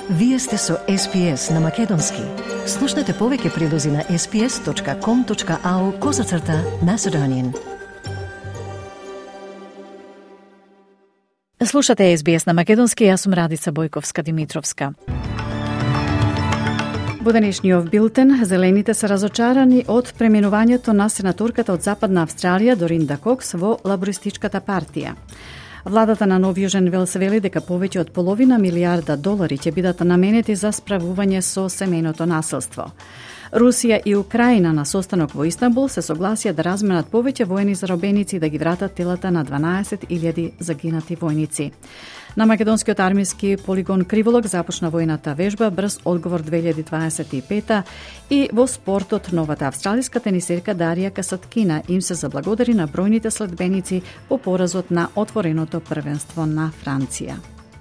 Вие сте со SPS на Македонски. Слушнете повеќе прилози на sps.com.au/Macedonian. Слушате SBS на Македонски, јас сум Радица Бојковска-Димитровска. Во денешниот билтен, зелените се разочарани од преминувањето на сенаторката од Западна Австралија Доринда Кокс во лабористичката партија. Владата на Нов Јужен Велс вели дека повеќе од $0,5 милиарда ќе бидат наменети за справување со семејното насилство. Русија и Украина на состанок во Истанбул се согласија да разменат повеќе воени заробеници и да ги вратат телата на 12,000 загинати војници. На македонскиот армиски полигон Криволок започна војната вежба Брз одговор 2025 и во спортот новата австралиска тенисерка Дарија Касаткина им се заблагодари на бројните следбеници по поразот на отвореното првенство на Франција.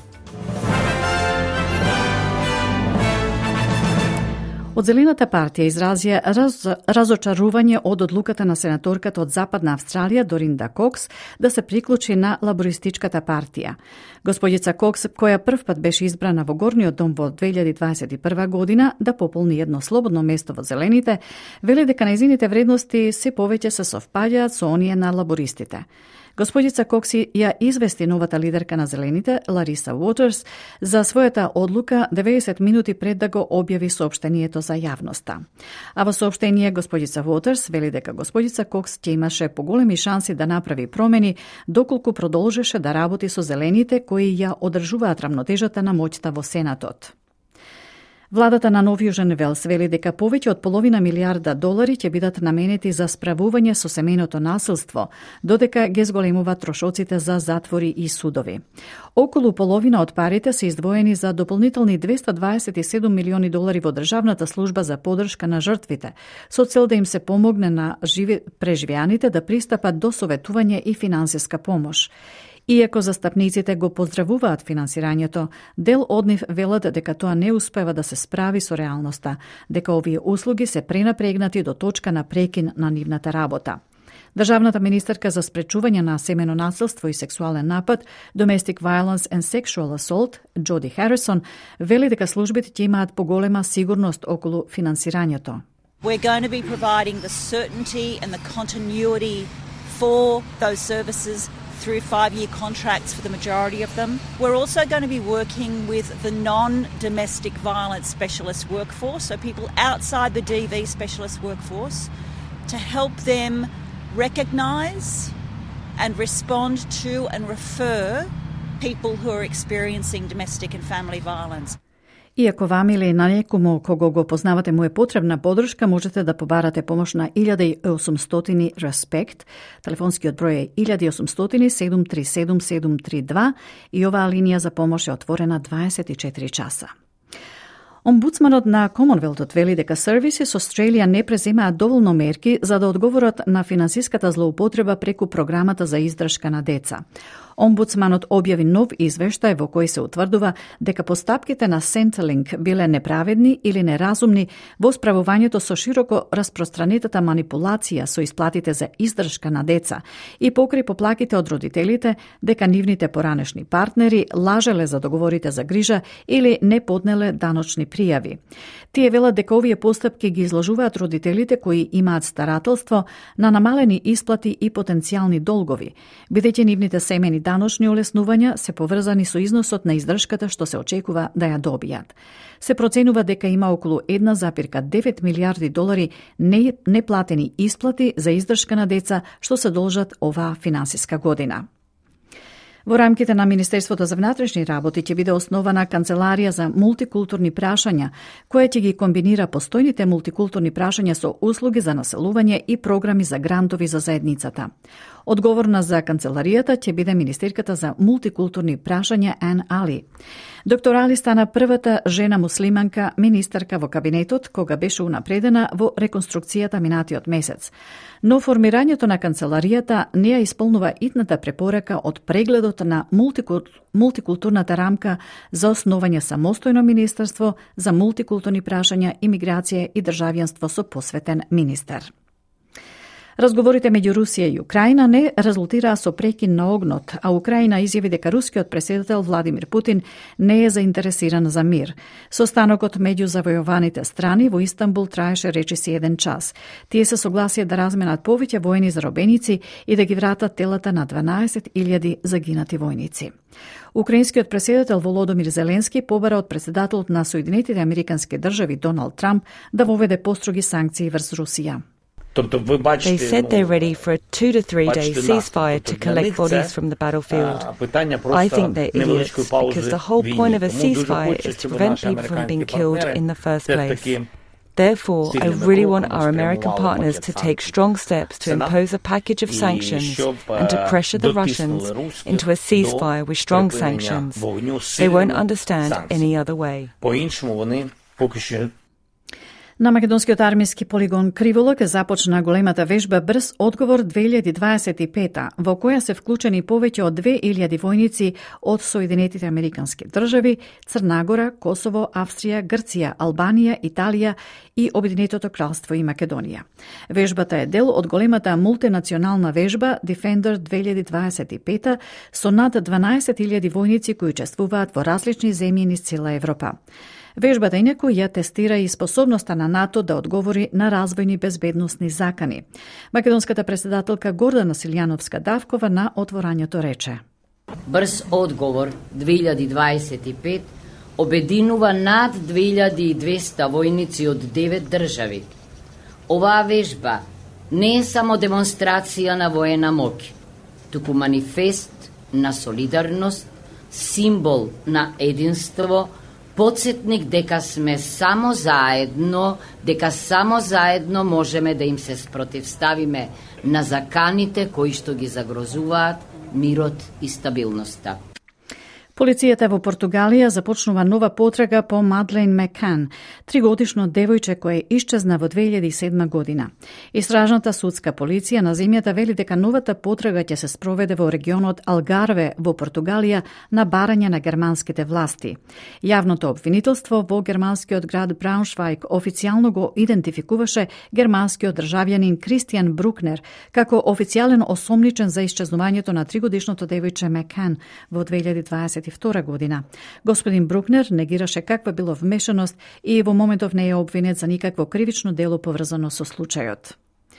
Од Зелената партија изразија разочарување од одлуката на сенаторката од Западна Австралија Доринда Кокс да се приклучи на лабористичката партија. Господица Кокс, која првпат беше избрана во Горниот дом во 2021 година да пополни едно слободно место во Зелените, вели дека нејзините вредности се повеќе се совпаѓаат со оние на лабористите. Господица Кокси ја извести новата лидерка на Зелените, Лариса Уотерс, за својата одлука 90 минути пред да го објави соопштението за јавноста. А во соопштение господица Уотерс вели дека господица Кокс ќе имаше поголеми шанси да направи промени доколку продолжеше да работи со Зелените кои ја одржуваат рамнотежата на моќта во Сенатот. Владата на Нов Јужен Велс вели дека повеќе од $0,5 милиарда ќе бидат наменети за справување со семејното насилство, додека ги зголемуваат трошоците за затвори и судови. Околу половина од парите се издвоени за дополнителни $227 милиони во државната служба за поддршка на жртвите, со цел да им се помогне на преживеаните да пристапат до советување и финансиска помош. Иако застапниците го поздравуваат финансирањето, дел од нив велат дека тоа не успева да се справи со реалноста, дека овие услуги се пренапрегнати до точка на прекин на нивната работа. Државната министерка за спречување на семено насилство и сексуален напад, Domestic Violence and Sexual Assault, Джоди Харисон, вели дека службите ќе имаат поголема сигурност околу финансирањето. We're going to be providing the certainty and the continuity for those services through 5-year contracts for the majority of them. We're also going to be working with the non-domestic violence specialist workforce, so people outside the DV specialist workforce, to help them recognise and respond to and refer people who are experiencing domestic and family violence. Иако вам или на некому кого го познавате му е потребна поддршка, можете да побарате помош на 1800 RESPECT. Телефонскиот број е 1800-737-732 и оваа линија за помош е отворена 24 часа. Омбудсманот на Комонвелтот вели дека Services Australia не преземаат доволно мерки за да одговорат на финансиската злоупотреба преку програмата за издржка на деца. Омбудсманот објави нов извештај во кој се утврдува дека постапките на Centrelink биле неправедни или неразумни во справувањето со широко распространетата манипулација со исплатите за издржка на деца и покрај поплаките од родителите дека нивните поранешни партнери лажеле за договорите за грижа или не поднеле даночни пријави. Тие велат дека овие постапки ги изложуваат родителите кои имаат старателство на намалени исплати и потенцијални долгови, бидејќи нивните семени даночни олеснувања се поврзани со износот на издршката што се очекува да ја добијат. Се проценува дека има околу $1,9 милиарди неплатени исплати за издршка на деца што се должат оваа финансиска година. Во рамките на Министерството за внатрешни работи ќе биде основана канцеларија за мултикултурни прашања, која ќе ги комбинира постојните мултикултурни прашања со услуги за населување и програми за грантови за заедницата. Одговорна за канцеларијата ќе биде министерката за мултикултурни прашања Ан Али. Доктор Али стана првата жена муслиманка министерка во кабинетот кога беше унапредена во реконструкцијата минатиот месец. Но формирањето на канцеларијата не ја исполнува итната препорака од прегледот на мултикултурната рамка за основање самостојно министерство за мултикултурни прашања, имиграција и државјанство со посветен министер. Разговорите меѓу Русија и Украина не резултираа со прекин на огнот, а Украина изјави дека рускиот претседател Владимир Путин не е заинтересиран за мир. Состанокот меѓу завојуваните страни во Истанбул траеше речиси 1 час. Тие се согласија да разменат повеќе војни заробеници и да ги вратат телата на 12.000 загинати војници. Украинскиот претседател Володомир Зеленски побара од претседателот на Соединетите Американски држави Доналд Трамп да воведе построги санкции врз Русија. They said they're ready for a 2 to 3 day ceasefire to collect bodies from the battlefield. I think they're idiots because the whole point of a ceasefire is to prevent people from being killed in the first place. Therefore, I really want our American partners to take strong steps to impose a package of sanctions and to pressure the Russians into a ceasefire with strong sanctions. They won't understand any other way. На македонскиот армиски полигон Криволок започна големата вежба Брз одговор 2025, во која се вклучени повеќе од 2000 војници од Соединетите Американски држави, Црна Гора, Косово, Австрија, Грција, Албанија, Италија и Обединетото кралство и Македонија. Вежбата е дел од големата мултинационална вежба Defender 2025 со над 12.000 војници кои учествуваат во различни земји низ цела Европа. Вежбата инаку ја тестира и способноста на НАТО да одговори на развојни безбедносни закани. Македонската претседателка Гордана Силјановска-Давкова на отворањето рече: Брз одговор 2025 обединува над 2200 војници од 9 држави. Оваа вежба не е само демонстрација на воена моќ, туку манифест на солидарност, символ на единство, подсетник дека сме само заедно можеме да им се спротивставиме на заканите кои што ги загрозуваат мирот и стабилноста. Полицијата во Португалија започнува нова потрага по Мадлен Мекан, 3-годишно девојче кое исчезна во 2007 година. Истражната судска полиција на земјата вели дека новата потрага ќе се спроведе во регионот Алгарве во Португалија на барање на германските власти. Јавното обвинителство во германскиот град Брауншвајг официјално го идентификуваше германскиот државјанин Кристијан Брукнер како официјален осомничен за исчезнувањето на 3-годишното девојче Мекан во 2022 година. Господин Брукнер негираше каква било вмешаност и во моментов не е обвинет за никакво кривично дело поврзано со случајот.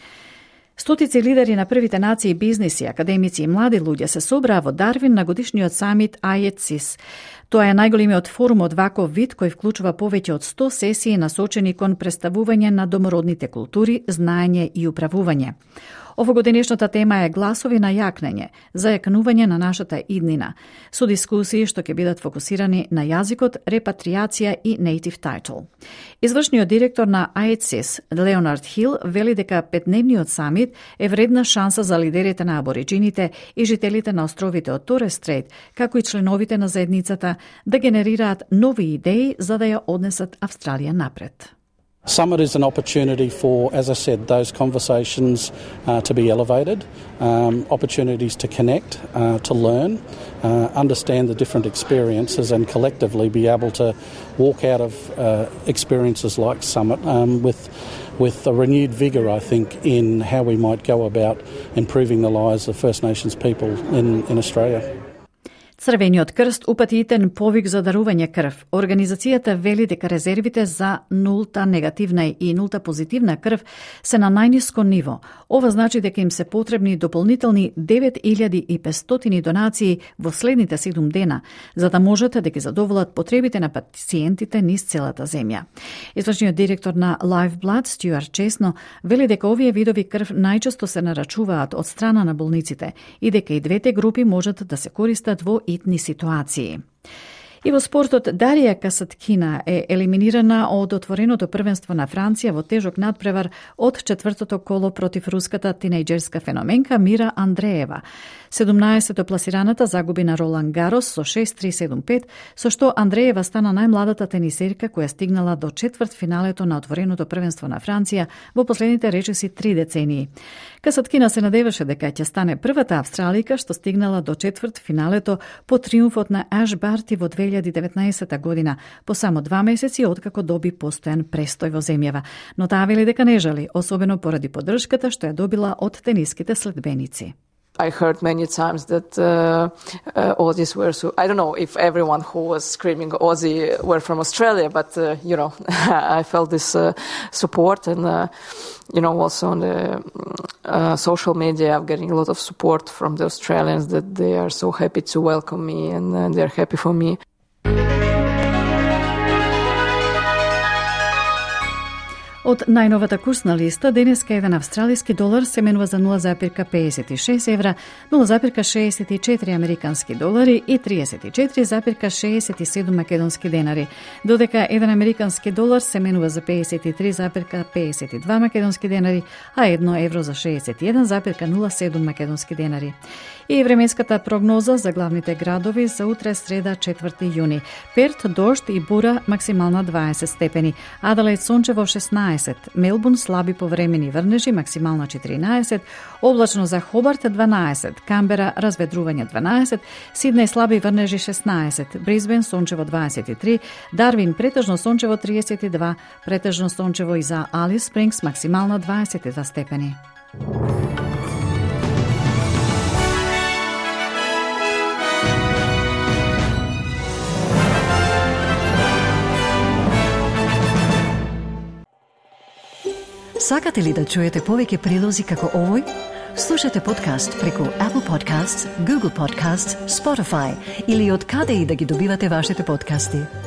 Стотици лидери на првите нации, бизниси, академици и млади луѓе се собраа во Дарвин на годишниот самит IETSIS. Тоа е најголемиот форум од ваков вид кој вклучува повеќе од 100 сесии насочени кон представување на домородните култури, знаење и управување. Овогодинешната тема е гласови на јакнење, за јакнување на нашата иднина, со дискусии што ќе бидат фокусирани на јазикот, репатриација и native title. Извршниот директор на IETSIS, Леонард Хил, вели дека 5-дневниот самит е вредна шанса за лидерите на абориджините и жителите на островите од Торес Стрейт, како и членовите на заедницата, да генерираат нови идеи за да ја однесат Австралија напред. Summit is an opportunity for, as I said, those conversations to be elevated, opportunities to connect, to learn, understand the different experiences and collectively be able to walk out of experiences like Summit with a renewed vigour, I think, in how we might go about improving the lives of First Nations people in Australia. Црвениот крст упати итен повик за дарување крв. Организацијата вели дека резервите за нулта негативна и нулта позитивна крв се на најниско ниво. Ова значи дека им се потребни дополнителни 9500 донации во следните 7 дена, за да можат да ги задоволат потребите на пациентите низ целата земја. Извршниот директор на Lifeblood, Стюарт Чесно, вели дека овие видови крв најчесто се нарачуваат од страна на болниците и дека и двете групи можат да се користат во итни ситуации. И во спортот, Дарија Касаткина е елиминирана од отвореното првенство на Франција во тежок надпревар од четвртото коло против руската тинејџерска феноменка Мира Андреева. 17-то пласираната загуби на Ролан Гарос со 6-3-7-5, со што Андреева стана најмладата тенисерка која стигнала до четвртфиналето на отвореното првенство на Франција во последните речиси 3 децении. Касаткина се надеваше дека ќе стане првата австралика што стигнала до четвртфиналето по триумфот на Аш Барти во 2000 2019 година, по само 2 месеци откако доби постојан престој во земјава, но таа вели дека не жали, особено поради поддршката што ја добила од тениските следбеници. I heard many times that Aussies were so... I don't know if everyone who was screaming Aussie were from Australia, but, I felt this support and, also on the social media, I'm getting a lot of support from the Australians that they are so happy to welcome me and they're happy for me. Од најновата курсна листа, денеска еден австралиски долар се менува за 0,56 евра, 0,64 американски долари и 34,67 македонски денари, додека еден американски долар се менува за 53,52 македонски денари, а 1 евро за 61,07 македонски денари. И временската прогноза за главните градови за утре среда 4 јуни. Перт, дожд и бура, максимална 20 степени. Аделаид сончево 16, Мелбурн слаби повремени врнежи, максимална 14, облачно за Хобарт 12, Камбера разведрување 12, Сиднеј слаби врнежи 16, Брисбен сончево 23, Дарвин претежно сончево 32, претежно сончево и за Алис Спрингс, максимална 22 степени. Сакате ли да чуете повеќе прилози како овој? Слушате подкаст преку Apple Podcasts, Google Podcasts, Spotify или од каде и да ги добивате вашите подкасти.